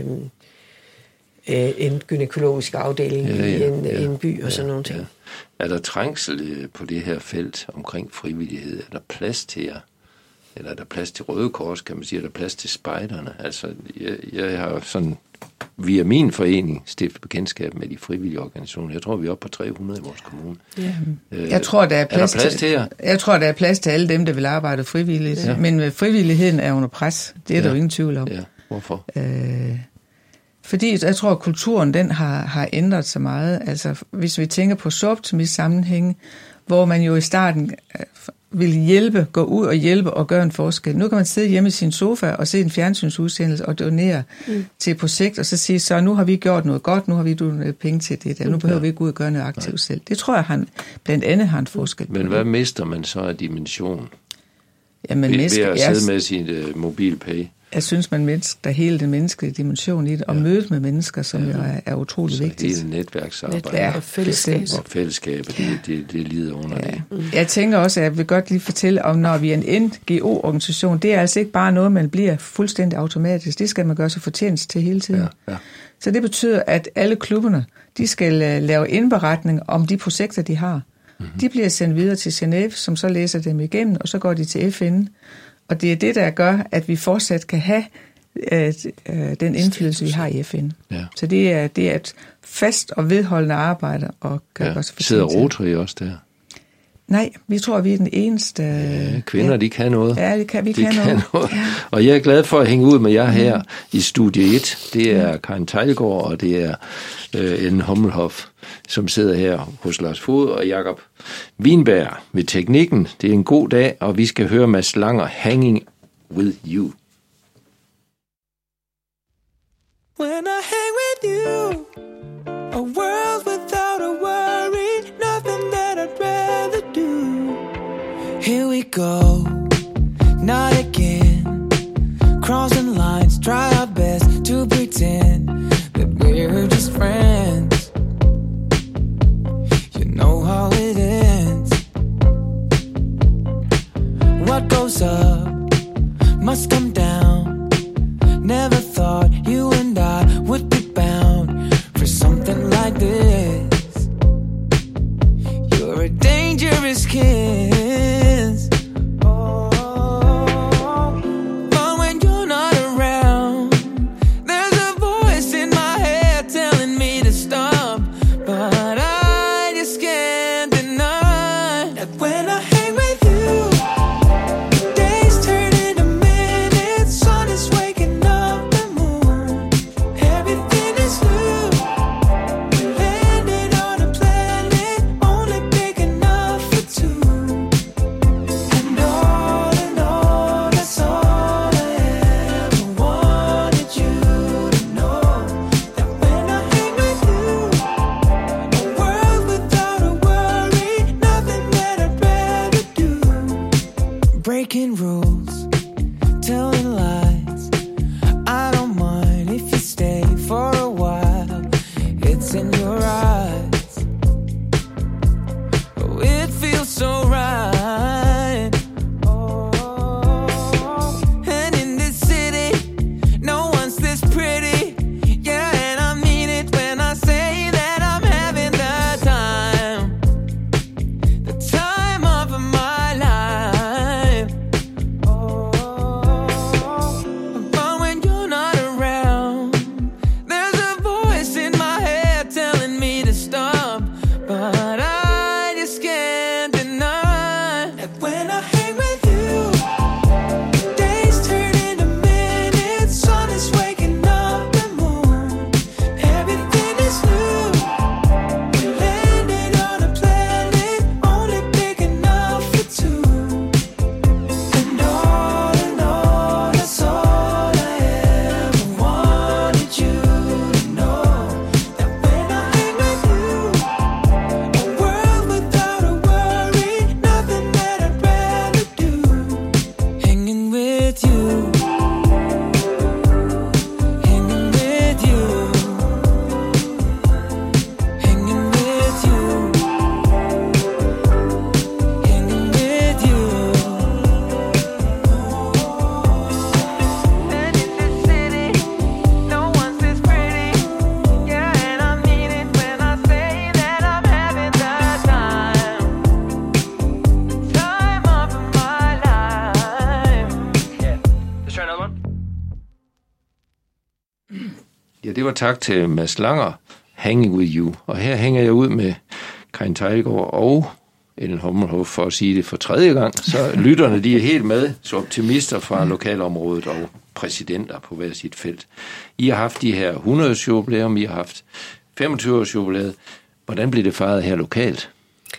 en gynækologisk afdeling ja, ja, i en, ja, en by og ja, sådan nogle ting. Ja. Er der trængsel på det her felt omkring frivillighed? Er der plads til jer? Eller er der plads til Røde Kors, kan man sige? Er der plads til spejderne? Altså, jeg, jeg har sådan via min forening stiftet bekendtskab med de frivillige organisationer. Jeg tror, vi er oppe på tre hundrede i vores kommune. Ja. Øh, jeg tror, der er plads, er der plads til, til jer? Jeg tror, der er plads til alle dem, der vil arbejde frivilligt. Ja. Men frivilligheden er under pres. Det er ja. der jo ingen tvivl om. Ja. Hvorfor? Øh, fordi jeg tror, at kulturen den har, har ændret sig meget. Altså, hvis vi tænker på soroptimistisk sammenhæng, hvor man jo i starten vil hjælpe, gå ud og hjælpe og gøre en forskel. Nu kan man sidde hjemme i sin sofa og se en fjernsynsudsendelse og donere mm. til et projekt, og så sige, så nu har vi gjort noget godt, nu har vi doneret penge til det der. Nu behøver ja. vi ikke ud og gøre noget aktivt Nej. selv. Det tror jeg, han blandt andet har en forskel. Men hvad mister man så af dimension? Jamen, ved, mister, ved at sidde jeg, med sin uh, mobilpay? Jeg synes, man mister hele den menneskelige dimension i det, og ja. møde med mennesker, som ja. jo er, er utrolig så vigtigt. hele netværksarbejde Netværk og fællesskab. Og fællesskabet, det, det, det lider under ja. det. Mm. Jeg tænker også, at jeg vil godt lige fortælle om, når vi er en N G O-organisation, det er altså ikke bare noget, man bliver fuldstændig automatisk. Det skal man gøre sig fortjenest til hele tiden. Ja. Ja. Så det betyder, at alle klubberne, de skal lave indberetning om de projekter, de har. Mm-hmm. De bliver sendt videre til Genève, som så læser dem igennem, og så går de til F N. Og det er det, der gør, at vi fortsat kan have øh, øh, den indflydelse, vi har i F N. Ja. Så det er, det er et fast og vedholdende arbejde. Og ja. Sidder Rotary også der? Nej, vi tror, vi er den eneste. Ja, kvinder, ja. de kan noget. Ja, det kan, vi de kan, kan noget. noget. Ja. Og jeg er glad for at hænge ud med jer her mm. i Studie et. Det er mm. Karin Teilgaard, og det er øh, Ellen Hummelhoff, som sidder her hos Lars Fod og Jakob Wienberg ved teknikken. Det er en god dag, og vi skal høre Mads Langer, Hanging With You. When I hang with you, a world without a worry, nothing that I'd rather do. Here we go, not again, crossing lines, try our best to pretend that we're just friends. You know how it ends. What goes up must come down. Never thought you and I would be bound for something like this. You're a dangerous kiss. Oh, but when you're not around, Ja, det var tak til Mads Langer, Hanging With You. Og her hænger jeg ud med Karin Teilgaard og Ellen Hummelhoff for at sige det for tredje gang. Så lytterne, de er helt med, så optimister fra lokalområdet og præsidenter på hver sit felt. I har haft de her hundrede-års jubilæum, I har haft femogtyve års jubilæet. Hvordan blev det fejret her lokalt?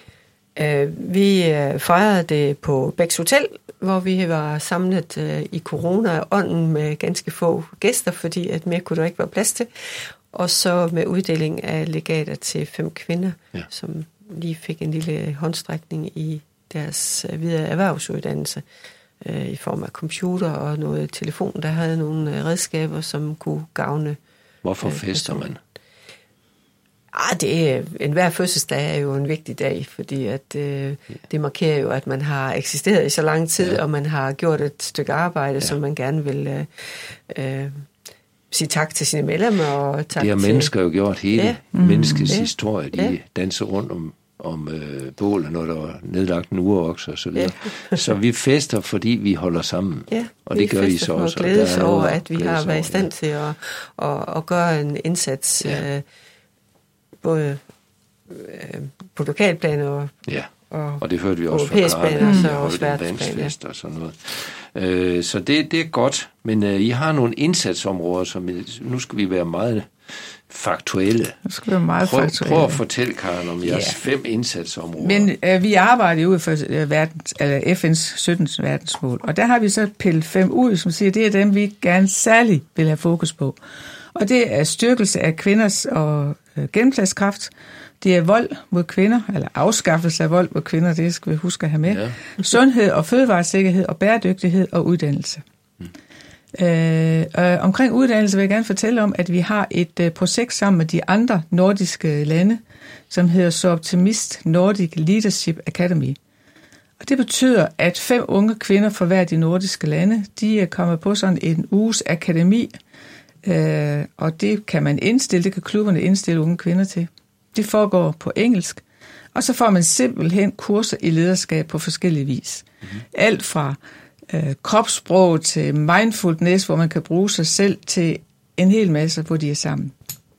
Uh, vi uh, fejrede det på Bæks Hotel, hvor vi var samlet uh, i corona-ånden med ganske få gæster, fordi at mere kunne der ikke være plads til. Og så med uddeling af legater til fem kvinder, ja. Som lige fik en lille håndstrækning i deres uh, videre erhvervsuddannelse uh, i form af computer og noget telefon, der havde nogle uh, redskaber, som kunne gavne. Hvorfor uh, fester man? Ah, det er, enhver fødselsdag er jo en vigtig dag, fordi at, øh, ja. det markerer jo, at man har eksisteret i så lang tid, ja. Og man har gjort et stykke arbejde, ja. Som man gerne vil øh, øh, sige tak til sine medlemmer. Og tak det har til... mennesker jo gjort hele ja. menneskets ja. historie. De ja. danser rundt om, om øh, bålet, når der var nedlagt en urokse og så videre. Ja. Så vi fester, fordi vi holder sammen. Ja, og det gør I så også. Vi glædes over, at vi har været i stand til at, at, at gøre en indsats, ja. øh, både øh, på lokalplan og, ja. og, og det hørte vi også fra Karin, og så også verdensplan, og sådan noget. Øh, så det, det er godt, men øh, I har nogle indsatsområder, som nu skal vi være meget faktuelle. Nu skal vi være meget prøv, faktuelle. Prøv at fortælle, Karen, om jeres ja. fem indsatsområder. Men øh, vi arbejder jo ud for øh, verdens, eller F N's sytten verdensmål, og der har vi så pillet fem ud, som siger, det er dem, vi gerne særligt vil have fokus på. Og det er styrkelse af kvinders og øh, gennemslagskraft. Det er vold mod kvinder, eller afskaffelse af vold mod kvinder, det skal vi huske at have med. Ja. Sundhed og fødevaresikkerhed og bæredygtighed og uddannelse. Mm. Øh, øh, omkring uddannelse vil jeg gerne fortælle om, at vi har et øh, projekt sammen med de andre nordiske lande, som hedder Så Optimist Nordic Leadership Academy. Og det betyder, at fem unge kvinder fra hver de nordiske lande, de er kommet på sådan en uges akademi, øh, og det kan man indstille, det kan klubberne indstille unge kvinder til. Det foregår på engelsk, og så får man simpelthen kurser i lederskab på forskellige vis. Mm-hmm. Alt fra øh, kropssprog til mindfulness, hvor man kan bruge sig selv til en hel masse, hvor de er sammen.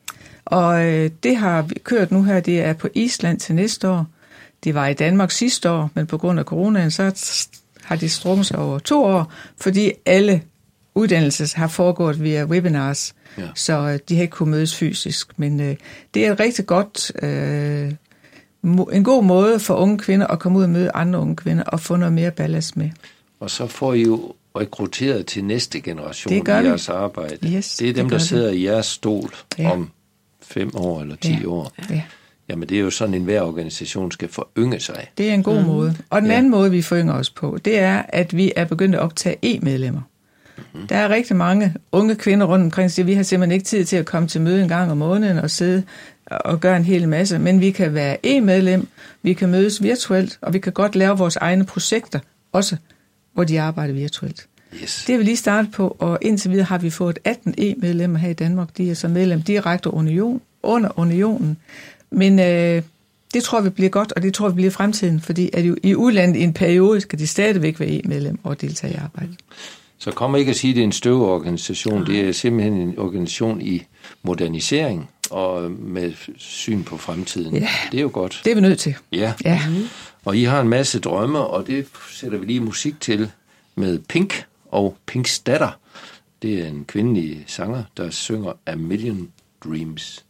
Og øh, det har vi kørt nu her, det er på Island til næste år. Det var i Danmark sidste år, men på grund af coronaen, så har de strukket sig over to år, fordi alle uddannelser har foregået via webinars. Ja. Så de har ikke kunnet mødes fysisk, men øh, det er et rigtig godt, øh, mo- en god måde for unge kvinder at komme ud og møde andre unge kvinder og få noget mere ballast med. Og så får I jo rekrutteret til næste generation i jeres arbejde. Yes, det er dem, det der sidder det. i jeres stol ja. om fem år eller ti ja. år. Ja. Jamen det er jo sådan, en hver organisation skal forynge sig. Det er en god mm. måde. Og den anden ja. måde, vi forynger os på, det er, at vi er begyndt at optage e-medlemmer. Mm-hmm. Der er rigtig mange unge kvinder rundt omkring, så vi har simpelthen ikke tid til at komme til møde en gang om måneden og sidde og gøre en hel masse, men vi kan være e-medlem, vi kan mødes virtuelt, og vi kan godt lave vores egne projekter, også hvor de arbejder virtuelt. Yes. Det er vi lige startet på, og indtil videre har vi fået atten e-medlemmer her i Danmark. De er så medlem direkte union, under unionen, men øh, det tror vi bliver godt, og det tror vi bliver fremtiden, fordi at i udlandet i en periode skal de stadigvæk være e-medlem og deltage i arbejdet. Så kommer ikke at sige, at det er en støveorganisation. Det er simpelthen en organisation i modernisering og med syn på fremtiden. Ja, det er jo godt. Det er vi nødt til. Ja. ja. Og I har en masse drømme, og det sætter vi lige musik til med Pink og Pinks datter. Det er en kvindelig sanger, der synger A Million Dreams.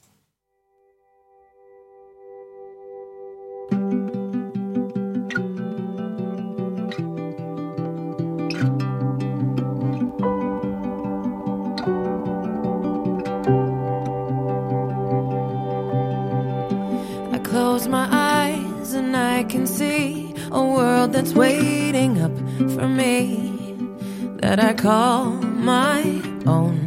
Close my eyes and I can see a world that's waiting up for me, that I call my own.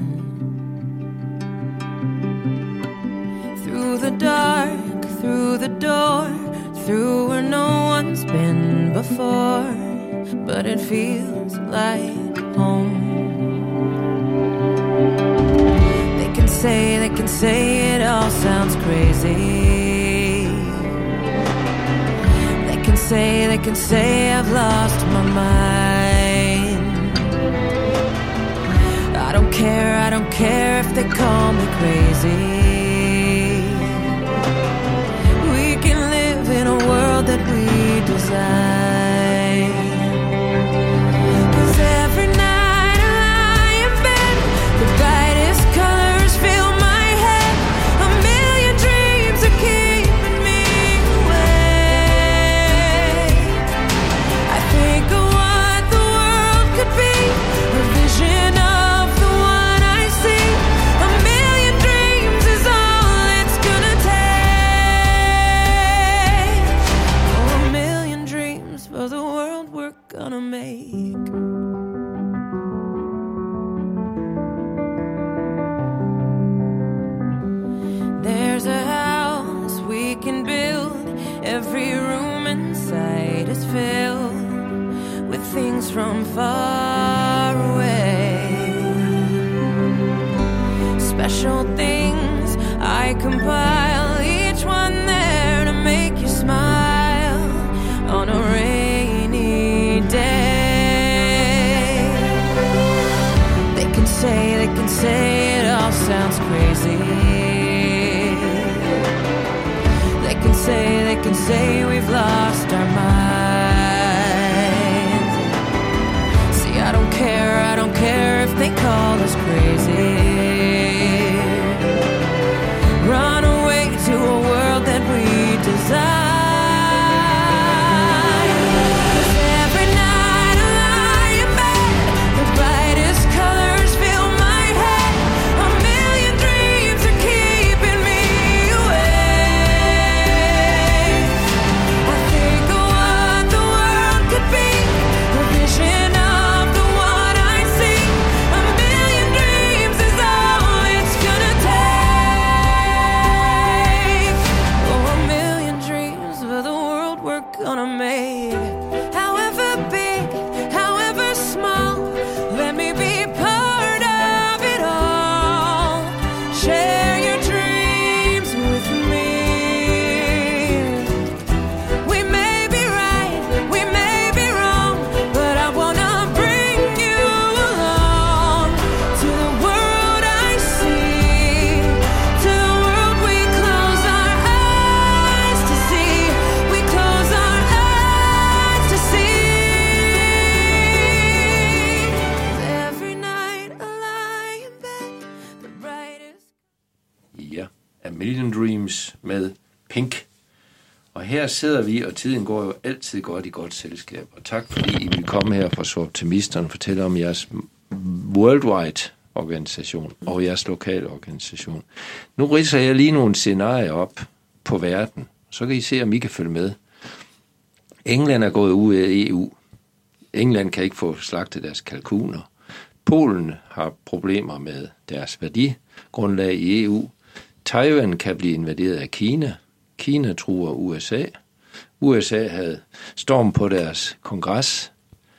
Through the dark, through the door, through where no one's been before, but it feels like home. They can say, they can say it all sounds crazy. Say, they can say I've lost my mind. I don't care, I don't care if they call me crazy. We can live in a world that we design. 'Cause every night I lie in bed, the brightest colors fill my head. A million dreams are keeping me awake. I think of what the world could be, a vision of the one I see. A million dreams is all it's gonna take. Oh, a million dreams for the world we're gonna make. There's a house we can build. Every room inside is filled with things from far away. Special things I compile, each one there to make you smile on a rainy day. They can say, they can say it all sounds crazy. They can say, they can say we've lost our minds. See, I don't care, I don't care if they call us crazy. Run away to a world that we design. 'Cause every night I lie in bed, the brightest colors fill my head. A million dreams are keeping me awake. I think of what the world could be, a vision of the one I see. A million dreams is all it's gonna take. Oh, a million dreams for the world we're gonna make. However big, however small, let me be part of it all. Share your dreams with me. We may be right, we may be wrong, but I wanna bring you along to the world I see, to the world we close our eyes to see. We close our eyes to see. Every night I lie in bed, the brightest. Ja, A Million Dreams med Pink. Og her sidder vi, og tiden går jo altid godt i godt selskab. Og tak fordi I vil komme her fra Så Optimisterne og fortælle om jeres worldwide organisation og jeres lokale organisation. Nu ridser jeg lige nogle scenarier op på verden, så kan I se, om I kan følge med. England er gået ud af E U. England kan ikke få slagtet deres kalkuner. Polen har problemer med deres værdigrundlag i E U. Taiwan kan blive invaderet af Kina. Kina truer U S A. U S A havde storm på deres kongres.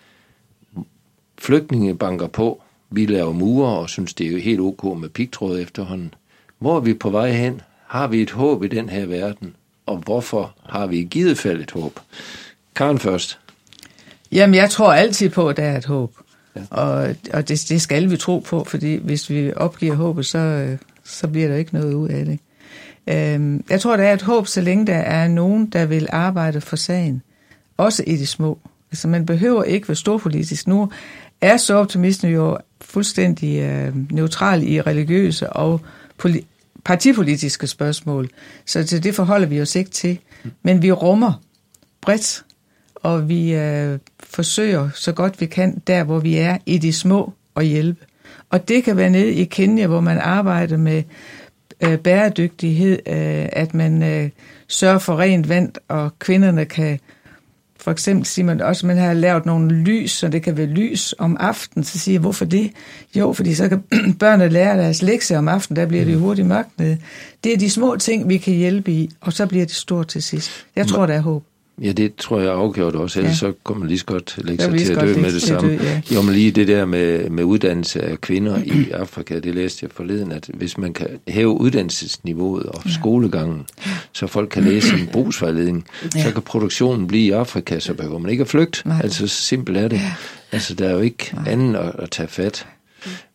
Flygtninge banker på. Vi laver mure og synes, det er jo helt ok med pigtråd efterhånden. Hvor er vi på vej hen? Har vi et håb i den her verden? Og hvorfor har vi i givet fald et håb? Karen først. Jamen, jeg tror altid på, at der er et håb. Ja. Og, og det, det skal vi tro på, fordi hvis vi opgiver håbet, så, så bliver der ikke noget ud af det. Øhm, jeg tror, der er et håb, så længe der er nogen, der vil arbejde for sagen. Også i det små. Altså, man behøver ikke være storpolitisk. Nu er Så Optimisterne jo fuldstændig øh, neutral i religiøse og poli- partipolitiske spørgsmål. Så til det forholder vi os ikke til. Men vi rummer bredt, og vi øh, forsøger så godt vi kan, der hvor vi er, i de små, at hjælpe. Og det kan være nede i Kenya, hvor man arbejder med øh, bæredygtighed, øh, at man øh, sørger for rent vand, og kvinderne kan, for eksempel siger man også, at man har lavet nogle lys, så det kan være lys om aftenen. Så siger jeg, hvorfor det? Jo, fordi så kan børnene lære deres lektier om aftenen, der bliver det hurtigt mørkt nede. Det er de små ting, vi kan hjælpe i, og så bliver det stort til sidst. Jeg tror, der er håb. Ja, det tror jeg afgjort også, ellers ja. Så kommer man lige så godt lægge sig til at dø med det samme. Dø, ja. Jo, men lige det der med, med uddannelse af kvinder i Afrika, det læste jeg forleden, at hvis man kan hæve uddannelsesniveauet og ja. skolegangen, så folk kan læse en brugsvejledning, ja. så kan produktionen blive i Afrika, så behøver man ikke at flygte. Nej. Altså, så simpelt er det. Ja. Altså, der er jo ikke Nej. anden at, at tage fat.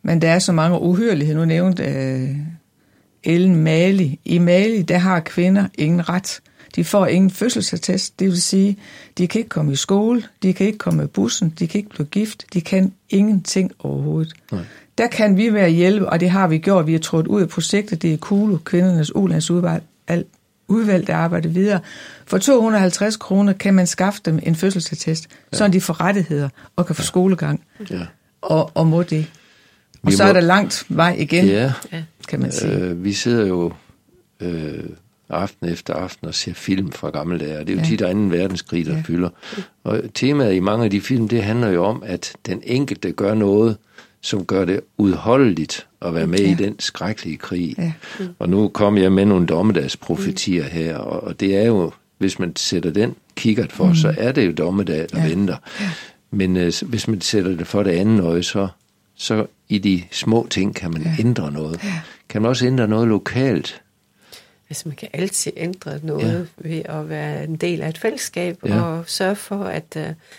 Men der er så mange uhyreligheder. Nu nævnte øh, Ellen Mali. I Mali, der har kvinder ingen ret. De får ingen fødselsattest, det vil sige, de kan ikke komme i skole, de kan ikke komme med bussen, de kan ikke blive gift, de kan ingenting overhovedet. Nej. Der kan vi være hjælpe, og det har vi gjort. Vi har trådt ud af projektet, det er KULU, kvindernes ulandsudvalg, udvalg, der arbejder videre. For to hundrede og halvtreds kroner kan man skaffe dem en fødselsattest, ja. Så de får rettigheder og kan få ja. skolegang, ja. Og, og må det. Og vi så må... er der langt vej igen, ja. Kan man sige. Øh, vi sidder jo øh, aften efter aften og ser film fra gamle dage. Det er jo ja. tit anden verdenskrig, der ja. fylder. Og temaet i mange af de film, det handler jo om, at den enkelte gør noget, som gør det udholdeligt at være med ja. i den skrækkelige krig. Ja. Mm. Og nu kom jeg med nogle dommedagsprofetier mm. her, og det er jo, hvis man sætter den kikkert for, mm. så er det jo dommedag, der ja. venter. Ja. Men øh, hvis man sætter det for det andet øje, så, så i de små ting kan man ja. ændre noget. Ja. Kan man også ændre noget lokalt? Altså man kan altid ændre noget ja. ved at være en del af et fællesskab, ja. og sørge for, at uh,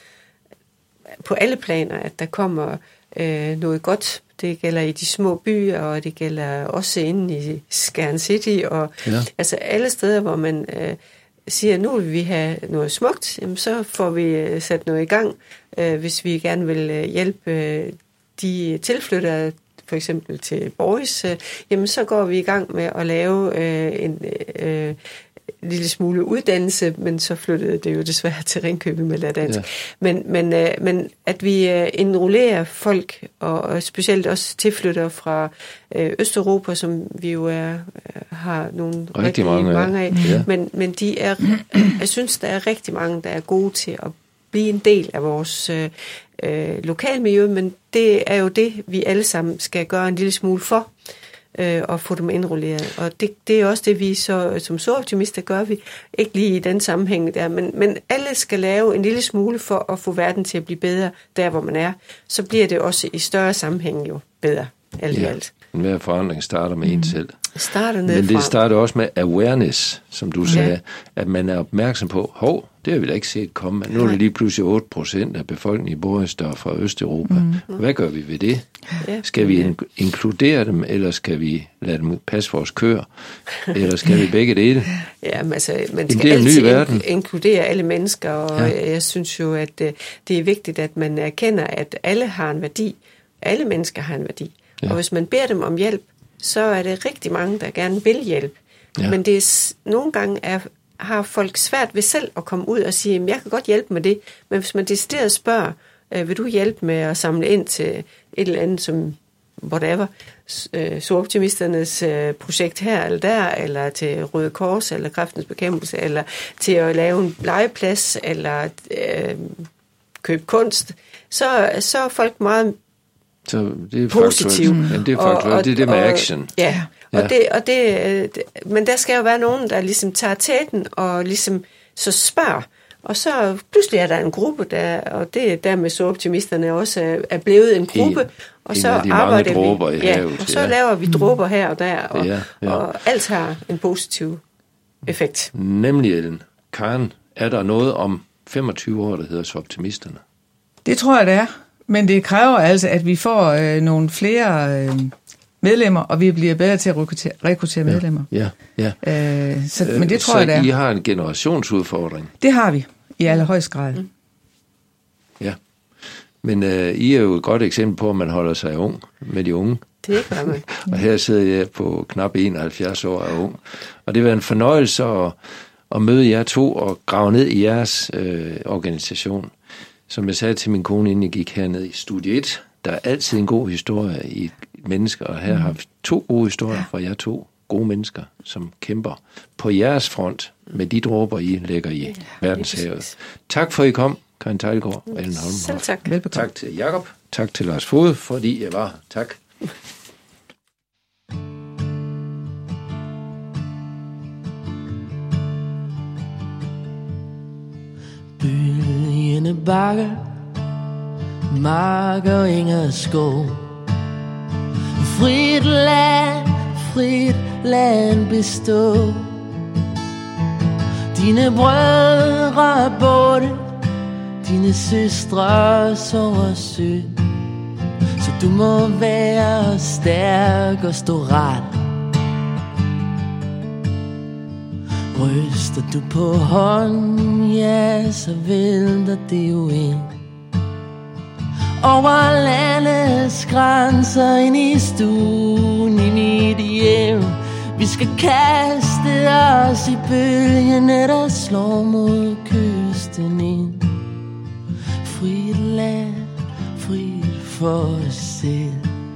på alle planer, at der kommer uh, noget godt. Det gælder i de små byer, og det gælder også inde i Skjern City, og ja. altså alle steder, hvor man uh, siger, nu vil vi have noget smukt, jamen, så får vi uh, sat noget i gang, uh, hvis vi gerne vil uh, hjælpe uh, de tilflyttere, for eksempel til Boris, øh, jamen så går vi i gang med at lave øh, en øh, lille smule uddannelse, men så flyttede det jo desværre til Ringkøbing med Ladansk. Ja. Men, men, øh, men at vi øh, enrollerer folk, og, og specielt også tilflyttere fra øh, Østeuropa, som vi jo er, øh, har nogle rigtig, rigtig mange, mange af, ja. men, men de er, jeg synes, der er rigtig mange, der er gode til at blive en del af vores øh, øh, lokalmiljø, men det er jo det, vi alle sammen skal gøre en lille smule for, øh, og få dem indrulleret. Og det, det er også det, vi så, som SOoptimister gør vi, ikke lige i den sammenhæng der, men, men alle skal lave en lille smule for at få verden til at blive bedre der, hvor man er. Så bliver det også i større sammenhæng jo bedre, alt i ja. alt. Hver forandring starter med mm. en selv. Starter Men det starter også med awareness, som du sagde, ja. at man er opmærksom på, hov, det har vi da ikke set komme. Nu er det lige pludselig otte procent af befolkningen i Boris, der er fra Østeuropa. Mm. Hvad gør vi ved det? Ja. Skal vi in- inkludere dem, eller skal vi lade dem passe vores køer? Eller skal vi begge dele? Ja, men altså, man skal altid in- inkludere alle mennesker, og ja. jeg synes jo, at uh, det er vigtigt, at man erkender, at alle har en værdi. Alle mennesker har en værdi. Ja. Og hvis man beder dem om hjælp, så er det rigtig mange, der gerne vil hjælpe. Ja. Men det er, nogle gange er, har folk svært ved selv at komme ud og sige, jeg kan godt hjælpe med det, men hvis man decideret spørger, vil du hjælpe med at samle ind til et eller andet, som whatever, SOoptimisternes projekt her eller der, eller til Røde Kors, eller Kræftens Bekæmpelse, eller til at lave en legeplads, eller øh, købe kunst, så, så er folk meget så det er positiv. Mm. Jamen, det er faktuelt. Og, og, det er det med og, action. Ja, og ja. Det, og det, men der skal jo være nogen, der ligesom tager tæten og ligesom så spørger. Og så pludselig er der en gruppe, der, og det er der med SOoptimisterne også er blevet en gruppe. En, og så arbejder vi, i ja, havet, og så ja. laver vi dråber her og der, og, ja, ja. og alt har en positiv effekt. Nemlig, Ellen. Karen, er der noget om femogtyve år, der hedder SOoptimisterne? Det tror jeg, det er. Men det kræver altså, at vi får øh, nogle flere øh, medlemmer, og vi bliver bedre til at rekruttere, rekruttere medlemmer. Ja, ja. ja. Øh, så, men det tror så jeg, det er. Så I har en generationsudfordring? Det har vi, i allerhøjst grad. Mm. Ja, men øh, I er jo et godt eksempel på, at man holder sig ung med de unge. Det gør man. Og her sidder jeg på knap enoghalvfjerds år og ung. Og det var en fornøjelse at, at møde jer to og grave ned i jeres øh, organisation. Som jeg sagde til min kone, inden jeg gik herned i studie et, der er altid en god historie i mennesker, og her mm. har vi to gode historier fra jer to gode mennesker, som kæmper på jeres front med de dråber, I lægger i ja, verdenshavet. Tak for, at I kom, Karin Teilgaard og Ellen Holm. Selv tak. Tak til Jakob, tak til Lars Fod, fordi jeg var. Tak. Bølgende bakker, marker, enger, skov. Frit land, frit land bestå. Dine brødre er borte, dine søstre sover sødt. Så Du må være stærk og stå ret. Ryster du på hånden, ja, så vælter det jo ind over landets grænser, ind i stuen, i mit hjem. Vi skal kaste os i bølgene, der slår mod kysten ind. Frit land, frit for os selv.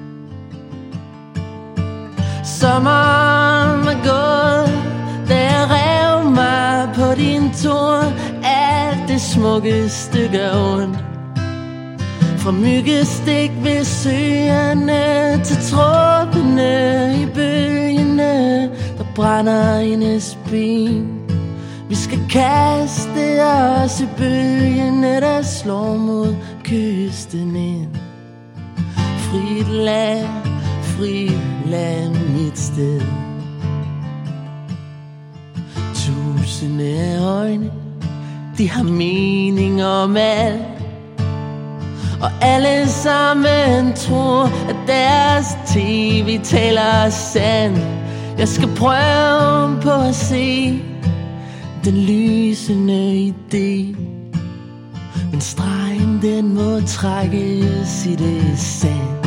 Sommeren var gået, da jeg rev mig på din torn. Alt det smukkeste gør ondt. Fra myggestik ved søerne til tråbene i bølgene, der brænder hendes ben. Vi skal kaste os i bølgene, der slår mod kysten ind. Frit land, frit land, mit sted. Tusinde øjne, de har mening om alt, og alle sammen tror, at deres tv taler sandt. Jeg skal prøve på at se den lysende idé, men stregen den må trækkes i det sand.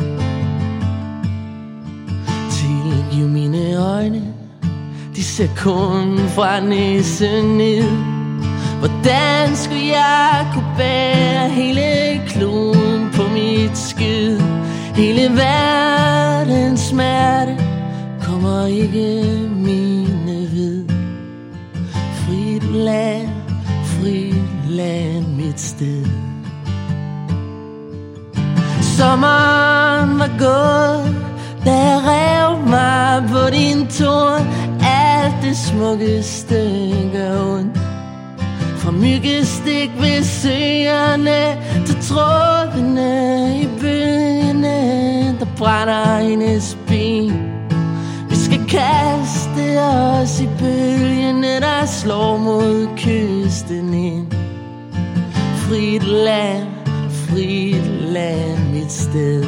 Tilgiv mine øjne, de ser kun fra næsen ned. Hvordan skulle jeg kunne bære hele kloden på mit skid? Hele verdens smerte kommer ikke mine ved. Frit land, frit land, mit sted. Sommeren var gået, da jeg rev mig på din torn. Alt det smukkeste gør ondt. Fra myggestik ved søerne til trådene i bølgene, der brænder hendes ben. Vi skal kaste os i bølgene, der slår mod kysten ind. Frit land, frit land, mit sted.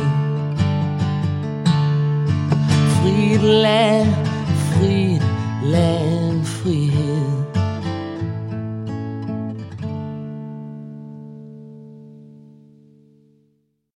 Frit land, frit land, frihed.